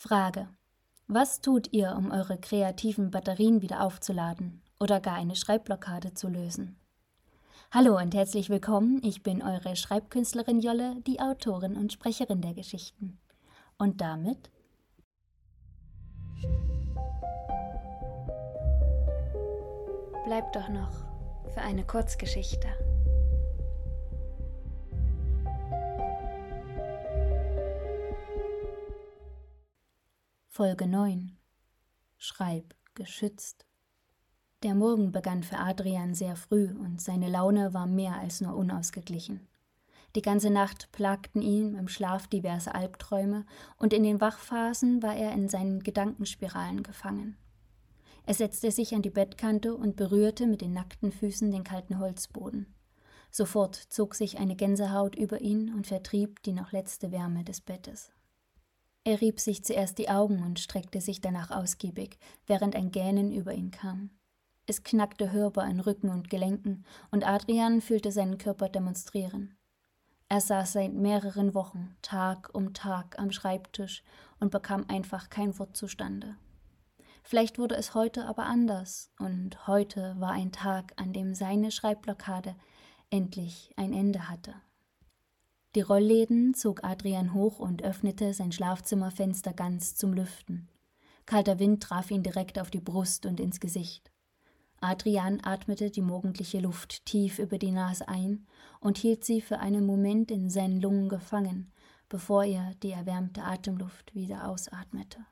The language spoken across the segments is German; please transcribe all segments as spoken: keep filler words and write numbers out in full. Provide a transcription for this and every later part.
Frage: Was tut ihr, um eure kreativen Batterien wieder aufzuladen oder gar eine Schreibblockade zu lösen? Hallo und herzlich willkommen, ich bin eure Schreibkünstlerin Jolle, die Autorin und Sprecherin der Geschichten. Und damit bleibt doch noch für eine Kurzgeschichte. Folge neun: Schreib geschützt. Der Morgen begann für Adrian sehr früh und seine Laune war mehr als nur unausgeglichen. Die ganze Nacht plagten ihn im Schlaf diverse Albträume und in den Wachphasen war er in seinen Gedankenspiralen gefangen. Er setzte sich an die Bettkante und berührte mit den nackten Füßen den kalten Holzboden. Sofort zog sich eine Gänsehaut über ihn und vertrieb die noch letzte Wärme des Bettes. Er rieb sich zuerst die Augen und streckte sich danach ausgiebig, während ein Gähnen über ihn kam. Es knackte hörbar in Rücken und Gelenken, und Adrian fühlte seinen Körper demonstrieren. Er saß seit mehreren Wochen, Tag um Tag am Schreibtisch und bekam einfach kein Wort zustande. Vielleicht wurde es heute aber anders, und heute war ein Tag, an dem seine Schreibblockade endlich ein Ende hatte. Die Rollläden zog Adrian hoch und öffnete sein Schlafzimmerfenster ganz zum Lüften. Kalter Wind traf ihn direkt auf die Brust und ins Gesicht. Adrian atmete die morgendliche Luft tief über die Nase ein und hielt sie für einen Moment in seinen Lungen gefangen, bevor er die erwärmte Atemluft wieder ausatmete.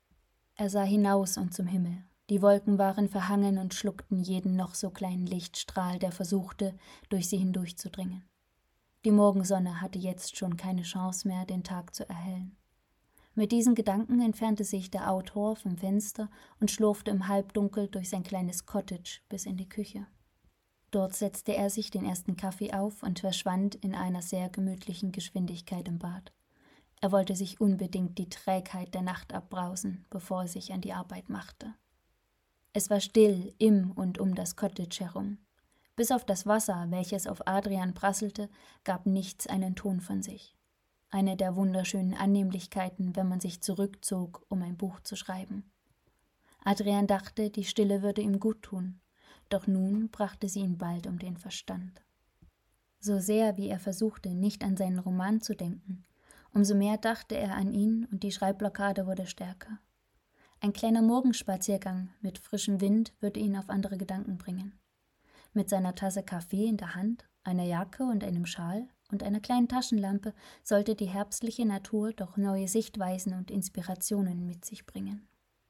Er sah hinaus und zum Himmel. Die Wolken waren verhangen und schluckten jeden noch so kleinen Lichtstrahl, der versuchte, durch sie hindurchzudringen. Die Morgensonne hatte jetzt schon keine Chance mehr, den Tag zu erhellen. Mit diesen Gedanken entfernte sich der Autor vom Fenster und schlurfte im Halbdunkel durch sein kleines Cottage bis in die Küche. Dort setzte er sich den ersten Kaffee auf und verschwand in einer sehr gemütlichen Geschwindigkeit im Bad. Er wollte sich unbedingt die Trägheit der Nacht abbrausen, bevor er sich an die Arbeit machte. Es war still im und um das Cottage herum. Bis auf das Wasser, welches auf Adrian prasselte, gab nichts einen Ton von sich. Eine der wunderschönen Annehmlichkeiten, wenn man sich zurückzog, um ein Buch zu schreiben. Adrian dachte, die Stille würde ihm gut tun, doch nun brachte sie ihn bald um den Verstand. So sehr, wie er versuchte, nicht an seinen Roman zu denken, umso mehr dachte er an ihn und die Schreibblockade wurde stärker. Ein kleiner Morgenspaziergang mit frischem Wind würde ihn auf andere Gedanken bringen. Mit seiner Tasse Kaffee in der Hand, einer Jacke und einem Schal und einer kleinen Taschenlampe sollte die herbstliche Natur doch neue Sichtweisen und Inspirationen mit sich bringen.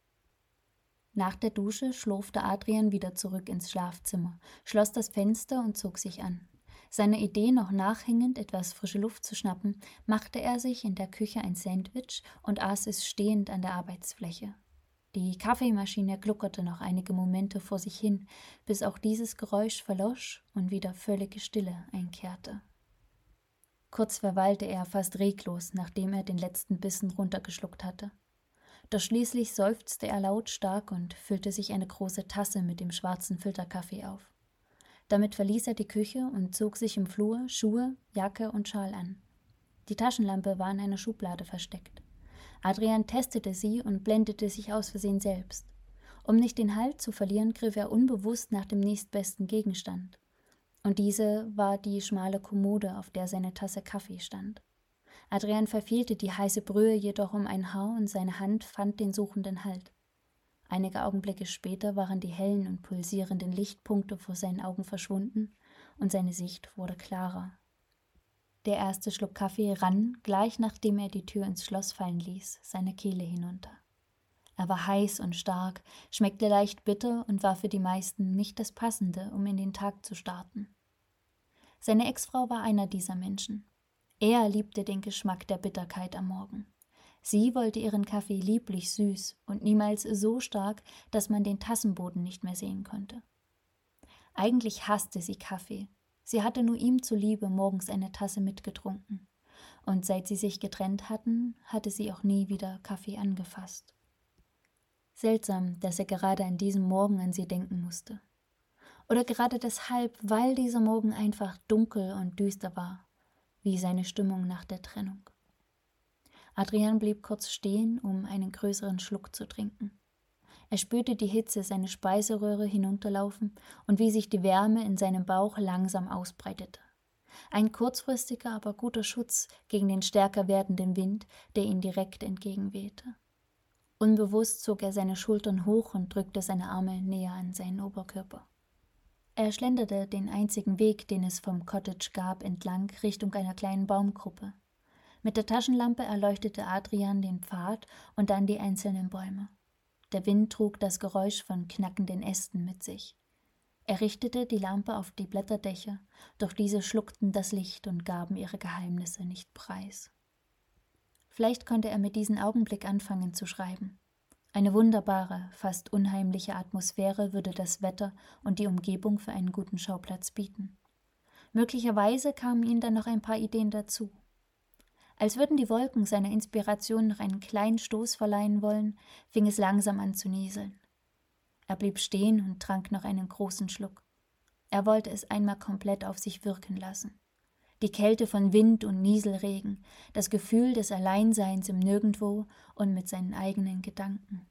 Nach der Dusche schlurfte Adrian wieder zurück ins Schlafzimmer, schloss das Fenster und zog sich an. Seiner Idee noch nachhängend, etwas frische Luft zu schnappen, machte er sich in der Küche ein Sandwich und aß es stehend an der Arbeitsfläche. Die Kaffeemaschine gluckerte noch einige Momente vor sich hin, bis auch dieses Geräusch verlosch und wieder völlige Stille einkehrte. Kurz verweilte er fast reglos, nachdem er den letzten Bissen runtergeschluckt hatte. Doch schließlich seufzte er lautstark und füllte sich eine große Tasse mit dem schwarzen Filterkaffee auf. Damit verließ er die Küche und zog sich im Flur Schuhe, Jacke und Schal an. Die Taschenlampe war in einer Schublade versteckt. Adrian testete sie und blendete sich aus Versehen selbst. Um nicht den Halt zu verlieren, griff er unbewusst nach dem nächstbesten Gegenstand. Und diese war die schmale Kommode, auf der seine Tasse Kaffee stand. Adrian verfehlte die heiße Brühe jedoch um ein Haar und seine Hand fand den suchenden Halt. Einige Augenblicke später waren die hellen und pulsierenden Lichtpunkte vor seinen Augen verschwunden und seine Sicht wurde klarer. Der erste Schluck Kaffee rann, gleich nachdem er die Tür ins Schloss fallen ließ, seine Kehle hinunter. Er war heiß und stark, schmeckte leicht bitter und war für die meisten nicht das Passende, um in den Tag zu starten. Seine Ex-Frau war einer dieser Menschen. Er liebte den Geschmack der Bitterkeit am Morgen. Sie wollte ihren Kaffee lieblich süß und niemals so stark, dass man den Tassenboden nicht mehr sehen konnte. Eigentlich hasste sie Kaffee. Sie hatte nur ihm zuliebe morgens eine Tasse mitgetrunken. Und seit sie sich getrennt hatten, hatte sie auch nie wieder Kaffee angefasst. Seltsam, dass er gerade an diesem Morgen an sie denken musste. Oder gerade deshalb, weil dieser Morgen einfach dunkel und düster war, wie seine Stimmung nach der Trennung. Adrian blieb kurz stehen, um einen größeren Schluck zu trinken. Er spürte die Hitze seine Speiseröhre hinunterlaufen und wie sich die Wärme in seinem Bauch langsam ausbreitete. Ein kurzfristiger, aber guter Schutz gegen den stärker werdenden Wind, der ihn direkt entgegenwehte. Unbewusst zog er seine Schultern hoch und drückte seine Arme näher an seinen Oberkörper. Er schlenderte den einzigen Weg, den es vom Cottage gab, entlang Richtung einer kleinen Baumgruppe. Mit der Taschenlampe erleuchtete Adrian den Pfad und dann die einzelnen Bäume. Der Wind trug das Geräusch von knackenden Ästen mit sich. Er richtete die Lampe auf die Blätterdächer, doch diese schluckten das Licht und gaben ihre Geheimnisse nicht preis. Vielleicht konnte er mit diesem Augenblick anfangen zu schreiben. Eine wunderbare, fast unheimliche Atmosphäre würde das Wetter und die Umgebung für einen guten Schauplatz bieten. Möglicherweise kamen ihm dann noch ein paar Ideen dazu. Als würden die Wolken seiner Inspiration noch einen kleinen Stoß verleihen wollen, fing es langsam an zu nieseln. Er blieb stehen und trank noch einen großen Schluck. Er wollte es einmal komplett auf sich wirken lassen. Die Kälte von Wind und Nieselregen, das Gefühl des Alleinseins im Nirgendwo und mit seinen eigenen Gedanken.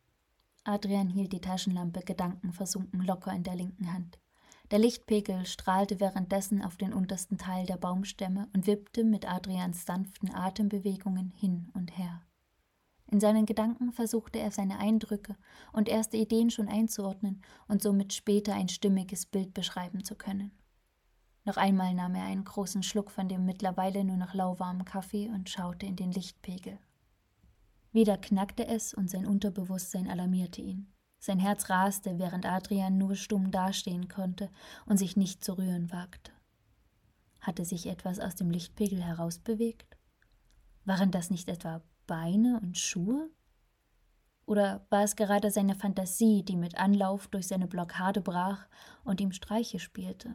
Adrian hielt die Taschenlampe gedankenversunken locker in der linken Hand. Der Lichtpegel strahlte währenddessen auf den untersten Teil der Baumstämme und wippte mit Adrians sanften Atembewegungen hin und her. In seinen Gedanken versuchte er seine Eindrücke und erste Ideen schon einzuordnen und somit später ein stimmiges Bild beschreiben zu können. Noch einmal nahm er einen großen Schluck von dem mittlerweile nur noch lauwarmen Kaffee und schaute in den Lichtpegel. Wieder knackte es und sein Unterbewusstsein alarmierte ihn. Sein Herz raste, während Adrian nur stumm dastehen konnte und sich nicht zu rühren wagte. Hatte sich etwas aus dem Lichtpegel herausbewegt? Waren das nicht etwa Beine und Schuhe? Oder war es gerade seine Fantasie, die mit Anlauf durch seine Blockade brach und ihm Streiche spielte?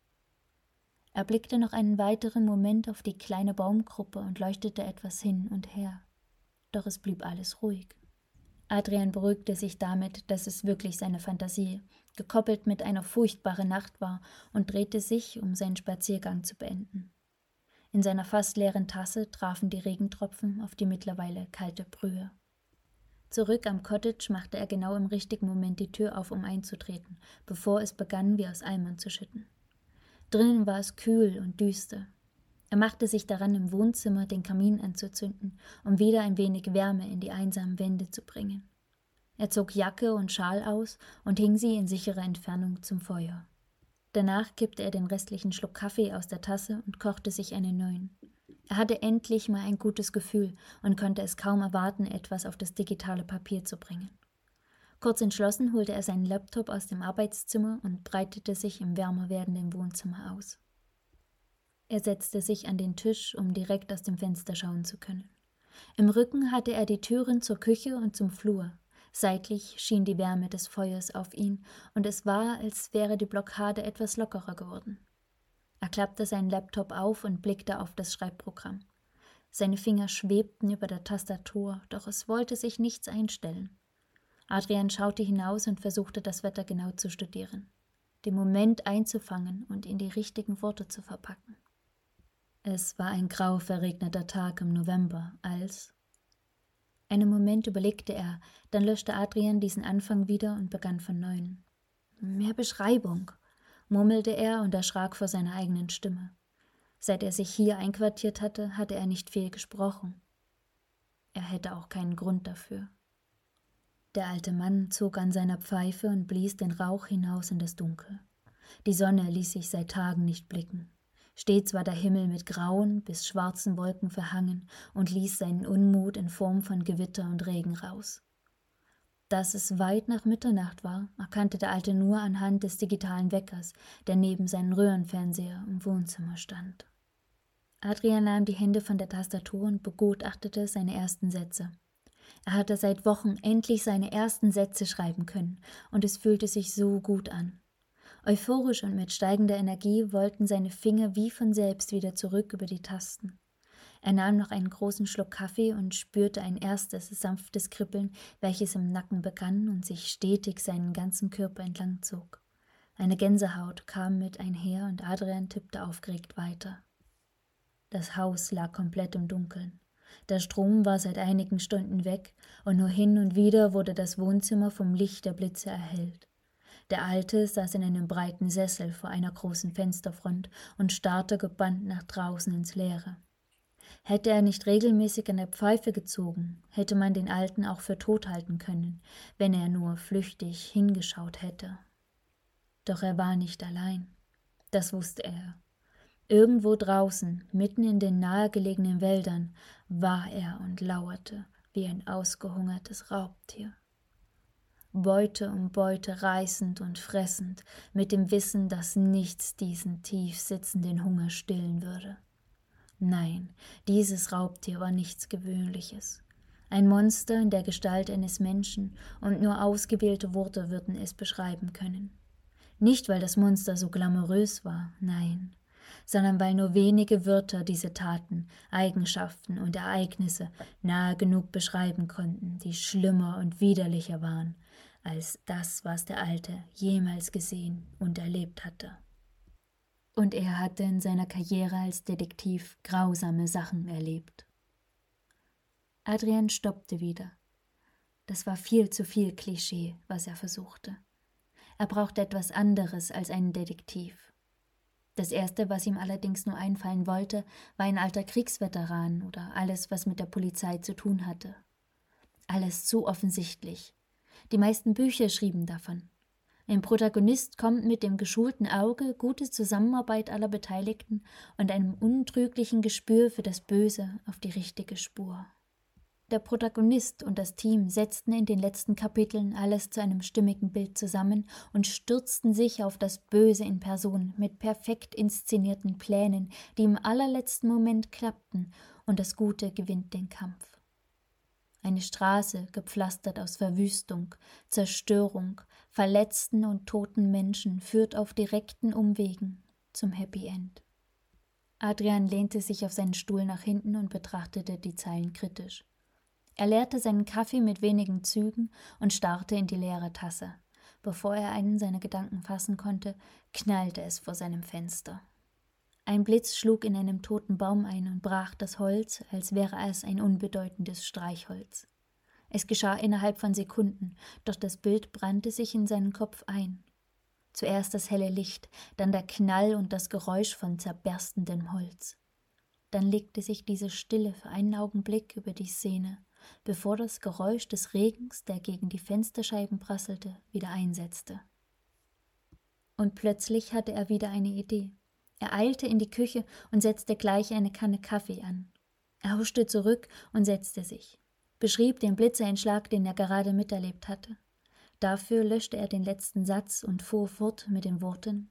Er blickte noch einen weiteren Moment auf die kleine Baumgruppe und leuchtete etwas hin und her. Doch es blieb alles ruhig. Adrian beruhigte sich damit, dass es wirklich seine Fantasie, gekoppelt mit einer furchtbaren Nacht war, und drehte sich, um seinen Spaziergang zu beenden. In seiner fast leeren Tasse trafen die Regentropfen auf die mittlerweile kalte Brühe. Zurück am Cottage machte er genau im richtigen Moment die Tür auf, um einzutreten, bevor es begann, wie aus Eimern zu schütten. Drinnen war es kühl und düster. Er machte sich daran, im Wohnzimmer den Kamin anzuzünden, um wieder ein wenig Wärme in die einsamen Wände zu bringen. Er zog Jacke und Schal aus und hing sie in sicherer Entfernung zum Feuer. Danach kippte er den restlichen Schluck Kaffee aus der Tasse und kochte sich einen neuen. Er hatte endlich mal ein gutes Gefühl und konnte es kaum erwarten, etwas auf das digitale Papier zu bringen. Kurz entschlossen holte er seinen Laptop aus dem Arbeitszimmer und breitete sich im wärmer werdenden Wohnzimmer aus. Er setzte sich an den Tisch, um direkt aus dem Fenster schauen zu können. Im Rücken hatte er die Türen zur Küche und zum Flur. Seitlich schien die Wärme des Feuers auf ihn, und es war, als wäre die Blockade etwas lockerer geworden. Er klappte seinen Laptop auf und blickte auf das Schreibprogramm. Seine Finger schwebten über der Tastatur, doch es wollte sich nichts einstellen. Adrian schaute hinaus und versuchte, das Wetter genau zu studieren, den Moment einzufangen und in die richtigen Worte zu verpacken. Es war ein grau verregneter Tag im November, als... Einen Moment überlegte er, dann löschte Adrian diesen Anfang wieder und begann von neuem. Mehr Beschreibung, murmelte er und erschrak vor seiner eigenen Stimme. Seit er sich hier einquartiert hatte, hatte er nicht viel gesprochen. Er hätte auch keinen Grund dafür. Der alte Mann zog an seiner Pfeife und blies den Rauch hinaus in das Dunkel. Die Sonne ließ sich seit Tagen nicht blicken. Stets war der Himmel mit grauen bis schwarzen Wolken verhangen und ließ seinen Unmut in Form von Gewitter und Regen raus. Dass es weit nach Mitternacht war, erkannte der Alte nur anhand des digitalen Weckers, der neben seinem Röhrenfernseher im Wohnzimmer stand. Adrian nahm die Hände von der Tastatur und begutachtete seine ersten Sätze. Er hatte seit Wochen endlich seine ersten Sätze schreiben können, und es fühlte sich so gut an. Euphorisch und mit steigender Energie wollten seine Finger wie von selbst wieder zurück über die Tasten. Er nahm noch einen großen Schluck Kaffee und spürte ein erstes, sanftes Kribbeln, welches im Nacken begann und sich stetig seinen ganzen Körper entlang zog. Eine Gänsehaut kam mit einher und Adrian tippte aufgeregt weiter. Das Haus lag komplett im Dunkeln. Der Strom war seit einigen Stunden weg, und nur hin und wieder wurde das Wohnzimmer vom Licht der Blitze erhellt. Der Alte saß in einem breiten Sessel vor einer großen Fensterfront und starrte gebannt nach draußen ins Leere. Hätte er nicht regelmäßig an der Pfeife gezogen, hätte man den Alten auch für tot halten können, wenn er nur flüchtig hingeschaut hätte. Doch er war nicht allein. Das wusste er. Irgendwo draußen, mitten in den nahegelegenen Wäldern, war er und lauerte wie ein ausgehungertes Raubtier. Beute um Beute reißend und fressend, mit dem Wissen, dass nichts diesen tief sitzenden Hunger stillen würde. Nein, dieses Raubtier war nichts Gewöhnliches. Ein Monster in der Gestalt eines Menschen, und nur ausgewählte Worte würden es beschreiben können. Nicht, weil das Monster so glamourös war, nein, sondern weil nur wenige Wörter diese Taten, Eigenschaften und Ereignisse nahe genug beschreiben konnten, die schlimmer und widerlicher waren als das, was der Alte jemals gesehen und erlebt hatte. Und er hatte in seiner Karriere als Detektiv grausame Sachen erlebt. Adrian stoppte wieder. Das war viel zu viel Klischee, was er versuchte. Er brauchte etwas anderes als einen Detektiv. Das Erste, was ihm allerdings nur einfallen wollte, war ein alter Kriegsveteran oder alles, was mit der Polizei zu tun hatte. Alles zu offensichtlich. Die meisten Bücher schrieben davon. Ein Protagonist kommt mit dem geschulten Auge, gute Zusammenarbeit aller Beteiligten und einem untrüglichen Gespür für das Böse auf die richtige Spur. Der Protagonist und das Team setzten in den letzten Kapiteln alles zu einem stimmigen Bild zusammen und stürzten sich auf das Böse in Person mit perfekt inszenierten Plänen, die im allerletzten Moment klappten, und das Gute gewinnt den Kampf. Eine Straße, gepflastert aus Verwüstung, Zerstörung, verletzten und toten Menschen, führt auf direkten Umwegen zum Happy End. Adrian lehnte sich auf seinen Stuhl nach hinten und betrachtete die Zeilen kritisch. Er leerte seinen Kaffee mit wenigen Zügen und starrte in die leere Tasse. Bevor er einen seiner Gedanken fassen konnte, knallte es vor seinem Fenster. Ein Blitz schlug in einem toten Baum ein und brach das Holz, als wäre es ein unbedeutendes Streichholz. Es geschah innerhalb von Sekunden, doch das Bild brannte sich in seinen Kopf ein. Zuerst das helle Licht, dann der Knall und das Geräusch von zerberstendem Holz. Dann legte sich diese Stille für einen Augenblick über die Szene, bevor das Geräusch des Regens, der gegen die Fensterscheiben prasselte, wieder einsetzte. Und plötzlich hatte er wieder eine Idee. Er eilte in die Küche und setzte gleich eine Kanne Kaffee an. Er huschte zurück und setzte sich, beschrieb den Blitzeinschlag, den er gerade miterlebt hatte. Dafür löschte er den letzten Satz und fuhr fort mit den Worten: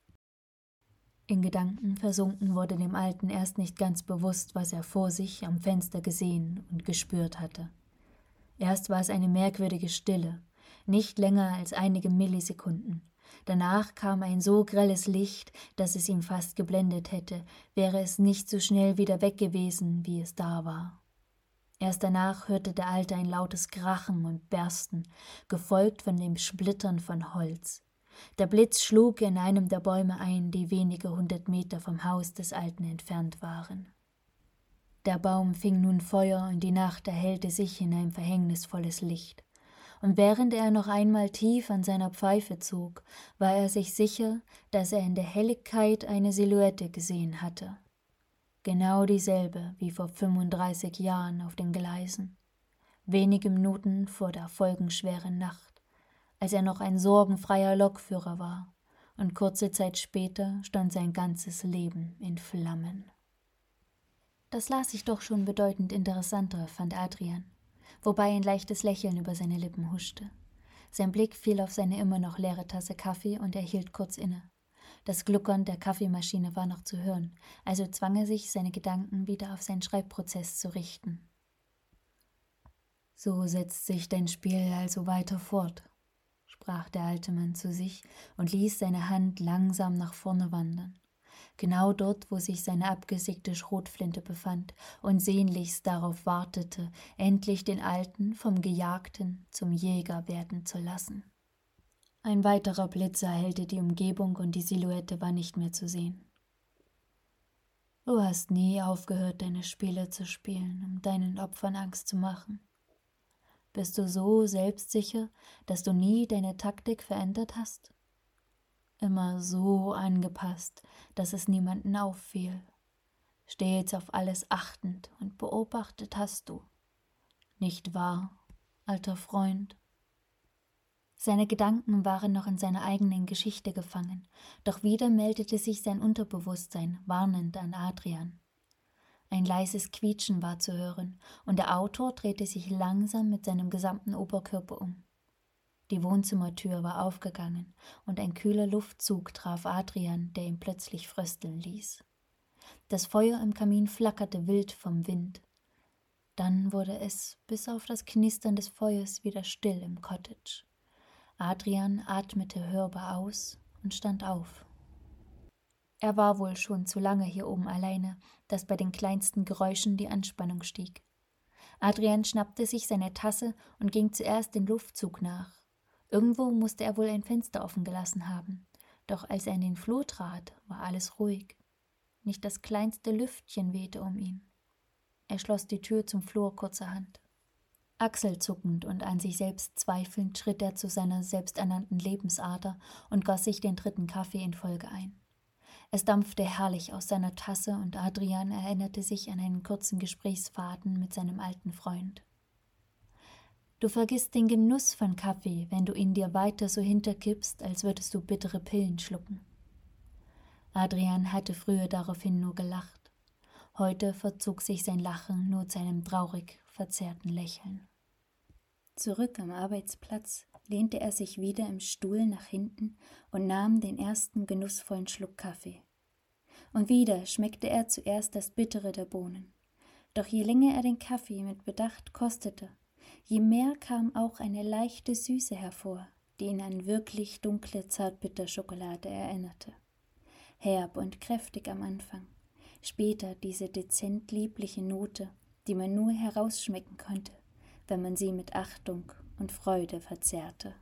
In Gedanken versunken wurde dem Alten erst nicht ganz bewusst, was er vor sich am Fenster gesehen und gespürt hatte. Erst war es eine merkwürdige Stille, nicht länger als einige Millisekunden. Danach kam ein so grelles Licht, dass es ihn fast geblendet hätte, wäre es nicht so schnell wieder weg gewesen, wie es da war. Erst danach hörte der Alte ein lautes Krachen und Bersten, gefolgt von dem Splittern von Holz. Der Blitz schlug in einem der Bäume ein, die wenige hundert Meter vom Haus des Alten entfernt waren. Der Baum fing nun Feuer und die Nacht erhellte sich in ein verhängnisvolles Licht. Und während er noch einmal tief an seiner Pfeife zog, war er sich sicher, dass er in der Helligkeit eine Silhouette gesehen hatte. Genau dieselbe wie vor fünfunddreißig Jahren auf den Gleisen, wenige Minuten vor der folgenschweren Nacht, als er noch ein sorgenfreier Lokführer war, und kurze Zeit später stand sein ganzes Leben in Flammen. Das las sich doch schon bedeutend interessanter, fand Adrian, wobei ein leichtes Lächeln über seine Lippen huschte. Sein Blick fiel auf seine immer noch leere Tasse Kaffee und er hielt kurz inne. Das Gluckern der Kaffeemaschine war noch zu hören, also zwang er sich, seine Gedanken wieder auf seinen Schreibprozess zu richten. »So setzt sich dein Spiel also weiter fort«, sprach der alte Mann zu sich und ließ seine Hand langsam nach vorne wandern. Genau dort, wo sich seine abgesägte Schrotflinte befand und sehnlichst darauf wartete, endlich den Alten vom Gejagten zum Jäger werden zu lassen. Ein weiterer Blitz erhellte die Umgebung und die Silhouette war nicht mehr zu sehen. Du hast nie aufgehört, deine Spiele zu spielen, um deinen Opfern Angst zu machen. Bist du so selbstsicher, dass du nie deine Taktik verändert hast? Immer so angepasst, dass es niemanden auffiel. Stets auf alles achtend und beobachtet hast du. Nicht wahr, alter Freund? Seine Gedanken waren noch in seiner eigenen Geschichte gefangen, doch wieder meldete sich sein Unterbewusstsein warnend an Adrian. Ein leises Quietschen war zu hören, und der Autor drehte sich langsam mit seinem gesamten Oberkörper um. Die Wohnzimmertür war aufgegangen, und ein kühler Luftzug traf Adrian, der ihn plötzlich frösteln ließ. Das Feuer im Kamin flackerte wild vom Wind. Dann wurde es, bis auf das Knistern des Feuers, wieder still im Cottage. Adrian atmete hörbar aus und stand auf. Er war wohl schon zu lange hier oben alleine, dass bei den kleinsten Geräuschen die Anspannung stieg. Adrian schnappte sich seine Tasse und ging zuerst dem Luftzug nach. Irgendwo musste er wohl ein Fenster offen gelassen haben, doch als er in den Flur trat, war alles ruhig. Nicht das kleinste Lüftchen wehte um ihn. Er schloss die Tür zum Flur kurzerhand. Achselzuckend und an sich selbst zweifelnd schritt er zu seiner selbsternannten Lebensader und goss sich den dritten Kaffee in Folge ein. Es dampfte herrlich aus seiner Tasse und Adrian erinnerte sich an einen kurzen Gesprächsfaden mit seinem alten Freund. Du vergisst den Genuss von Kaffee, wenn du ihn dir weiter so hinterkippst, als würdest du bittere Pillen schlucken. Adrian hatte früher daraufhin nur gelacht. Heute verzog sich sein Lachen nur zu einem traurig verzerrten Lächeln. Zurück am Arbeitsplatz lehnte er sich wieder im Stuhl nach hinten und nahm den ersten genussvollen Schluck Kaffee. Und wieder schmeckte er zuerst das Bittere der Bohnen. Doch je länger er den Kaffee mit Bedacht kostete, je mehr kam auch eine leichte Süße hervor, die ihn an wirklich dunkle Zartbitterschokolade erinnerte. Herb und kräftig am Anfang, später diese dezent liebliche Note, die man nur herausschmecken konnte, wenn man sie mit Achtung und Freude verzehrte.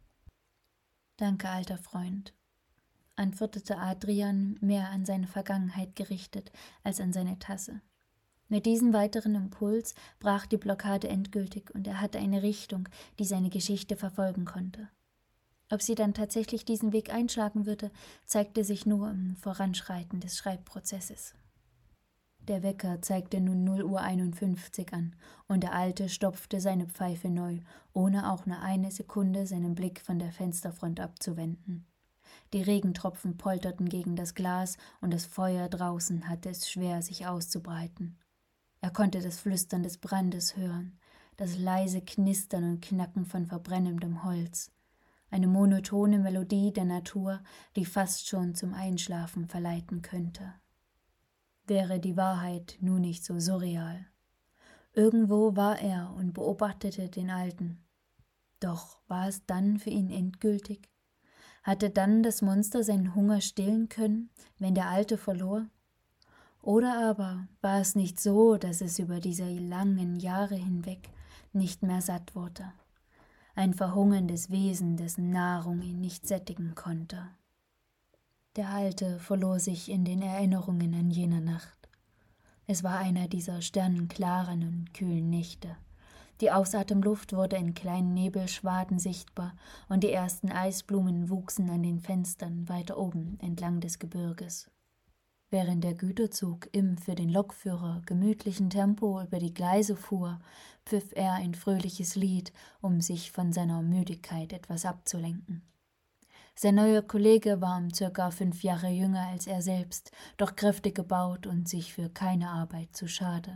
»Danke, alter Freund«, antwortete Adrian, mehr an seine Vergangenheit gerichtet als an seine Tasse. Mit diesem weiteren Impuls brach die Blockade endgültig und er hatte eine Richtung, die seine Geschichte verfolgen konnte. Ob sie dann tatsächlich diesen Weg einschlagen würde, zeigte sich nur im Voranschreiten des Schreibprozesses. Der Wecker zeigte nun null Uhr einundfünfzig an, und der Alte stopfte seine Pfeife neu, ohne auch nur eine Sekunde seinen Blick von der Fensterfront abzuwenden. Die Regentropfen polterten gegen das Glas, und das Feuer draußen hatte es schwer, sich auszubreiten. Er konnte das Flüstern des Brandes hören, das leise Knistern und Knacken von verbrennendem Holz, eine monotone Melodie der Natur, die fast schon zum Einschlafen verleiten könnte. Wäre die Wahrheit nur nicht so surreal. Irgendwo war er und beobachtete den Alten. Doch war es dann für ihn endgültig? Hatte dann das Monster seinen Hunger stillen können, wenn der Alte verlor? Oder aber war es nicht so, dass es über diese langen Jahre hinweg nicht mehr satt wurde? Ein verhungerndes Wesen, dessen Nahrung ihn nicht sättigen konnte. Der Alte verlor sich in den Erinnerungen an jene Nacht. Es war einer dieser sternenklaren und kühlen Nächte. Die Ausatemluft wurde in kleinen Nebelschwaden sichtbar und die ersten Eisblumen wuchsen an den Fenstern weiter oben entlang des Gebirges. Während der Güterzug im für den Lokführer gemütlichen Tempo über die Gleise fuhr, pfiff er ein fröhliches Lied, um sich von seiner Müdigkeit etwas abzulenken. Sein neuer Kollege war um circa fünf Jahre jünger als er selbst, doch kräftig gebaut und sich für keine Arbeit zu schade.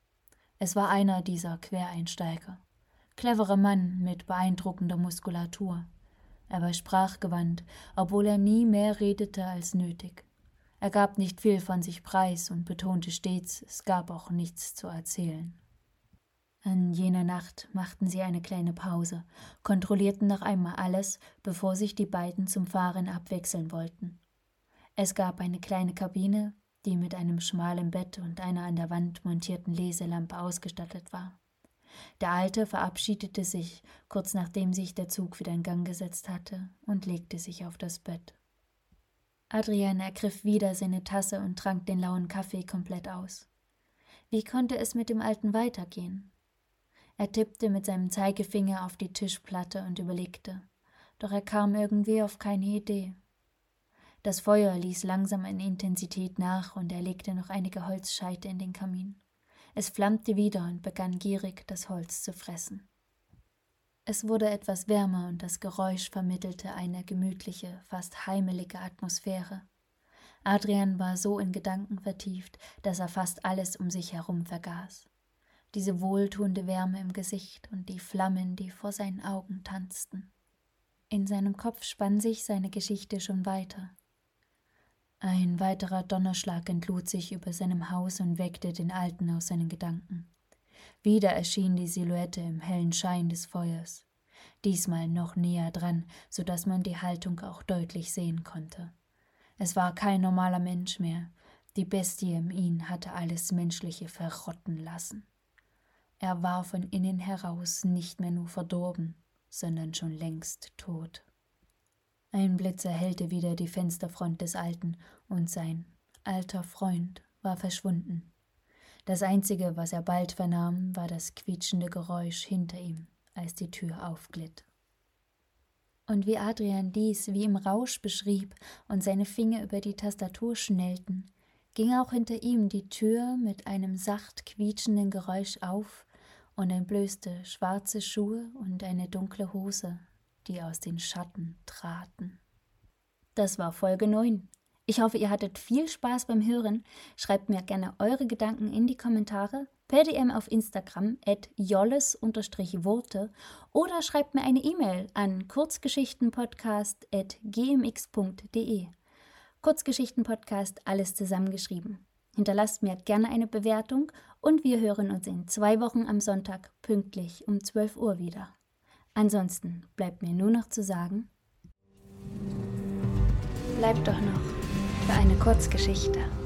Es war einer dieser Quereinsteiger. Cleverer Mann mit beeindruckender Muskulatur. Er war sprachgewandt, obwohl er nie mehr redete als nötig. Er gab nicht viel von sich preis und betonte stets, es gab auch nichts zu erzählen. An jener Nacht machten sie eine kleine Pause, kontrollierten noch einmal alles, bevor sich die beiden zum Fahren abwechseln wollten. Es gab eine kleine Kabine, die mit einem schmalen Bett und einer an der Wand montierten Leselampe ausgestattet war. Der Alte verabschiedete sich, kurz nachdem sich der Zug wieder in Gang gesetzt hatte, und legte sich auf das Bett. Adrian ergriff wieder seine Tasse und trank den lauen Kaffee komplett aus. Wie konnte es mit dem Alten weitergehen? Er tippte mit seinem Zeigefinger auf die Tischplatte und überlegte, doch er kam irgendwie auf keine Idee. Das Feuer ließ langsam an Intensität nach und er legte noch einige Holzscheite in den Kamin. Es flammte wieder und begann gierig, das Holz zu fressen. Es wurde etwas wärmer und das Geräusch vermittelte eine gemütliche, fast heimelige Atmosphäre. Adrian war so in Gedanken vertieft, dass er fast alles um sich herum vergaß. Diese wohltuende Wärme im Gesicht und die Flammen, die vor seinen Augen tanzten. In seinem Kopf spann sich seine Geschichte schon weiter. Ein weiterer Donnerschlag entlud sich über seinem Haus und weckte den Alten aus seinen Gedanken. Wieder erschien die Silhouette im hellen Schein des Feuers, diesmal noch näher dran, so dass man die Haltung auch deutlich sehen konnte. Es war kein normaler Mensch mehr, die Bestie in ihm hatte alles Menschliche verrotten lassen. Er war von innen heraus nicht mehr nur verdorben, sondern schon längst tot. Ein Blitz erhellte wieder die Fensterfront des Alten und sein alter Freund war verschwunden. Das Einzige, was er bald vernahm, war das quietschende Geräusch hinter ihm, als die Tür aufglitt. Und wie Adrian dies wie im Rausch beschrieb und seine Finger über die Tastatur schnellten, ging auch hinter ihm die Tür mit einem sacht quietschenden Geräusch auf und entblößte schwarze Schuhe und eine dunkle Hose, die aus den Schatten traten. Das war Folge neun. Ich hoffe, ihr hattet viel Spaß beim Hören. Schreibt mir gerne eure Gedanken in die Kommentare, per D M auf Instagram at jolles Worte oder schreibt mir eine E-Mail an kurzgeschichtenpodcast at gmx punkt de. Kurzgeschichtenpodcast, alles zusammengeschrieben. Hinterlasst mir gerne eine Bewertung und wir hören uns in zwei Wochen am Sonntag pünktlich um zwölf Uhr wieder. Ansonsten bleibt mir nur noch zu sagen, bleibt doch noch für eine Kurzgeschichte.